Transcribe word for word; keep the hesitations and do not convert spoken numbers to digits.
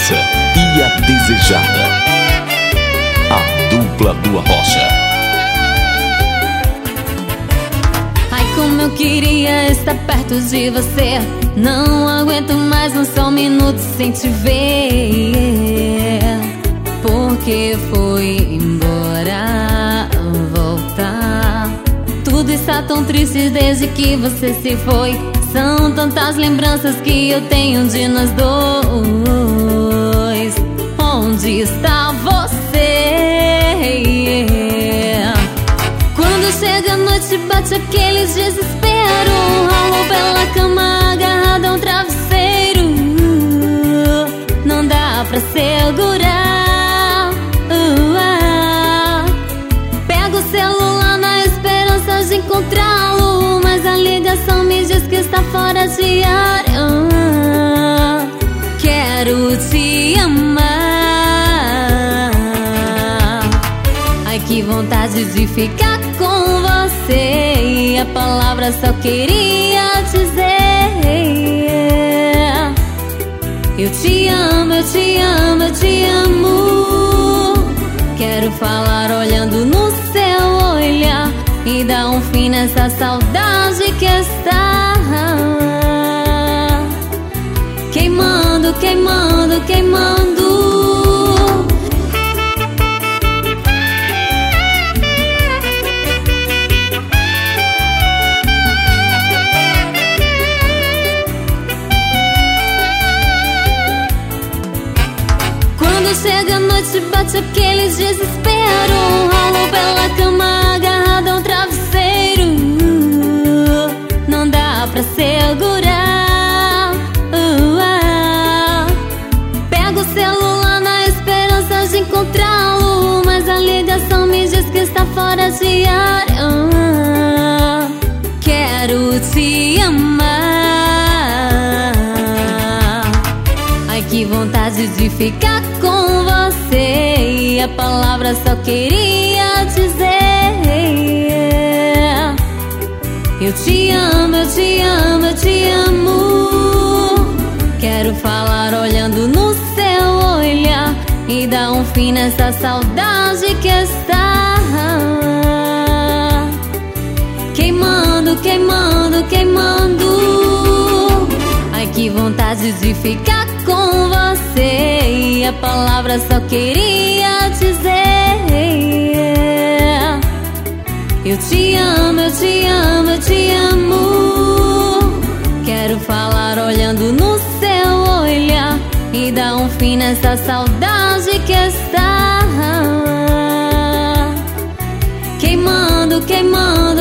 Promessa e a Desejada. A dupla do Arrocha. Ai, como eu queria estar perto de você. Não aguento mais um só minuto sem te ver. Porque foi embora, voltar. Tudo está tão triste desde que você se foi. São tantas lembranças que eu tenho de nós dois. Onde está você? Quando chega a noite bate aquele desespero. Ralo pela cama agarrado a um travesseiro. Não dá pra segurar. uh, ah. Pego o celular na esperança de encontrá-lo, mas a ligação me diz que está fora de área. uh, Quero te amar. Ai, que vontade de ficar com você. E a palavra só queria dizer: eu te amo, eu te amo, eu te amo. Quero falar olhando no seu olhar e dar um fim nessa saudade que está queimando, queimando, queimando. Chega a noite bate aquele desespero. Ralo pela cama agarrado a um travesseiro. Não dá pra segurar. uh, ah. Pego o celular na esperança de encontrá-lo, mas a ligação me diz que está fora de área. uh, Quero te amar. Ai, que vontade de ficar com você. E a palavra só queria dizer: eu te amo, eu te amo, eu te amo. Quero falar olhando no seu olhar e dar um fim nessa saudade que está queimando, queimando, queimando. Ai, que vontade de ficar com você. E a palavra só queria dizer: eu te amo, eu te amo, eu te amo. Quero falar olhando no seu olhar e dar um fim nessa saudade que está queimando, queimando.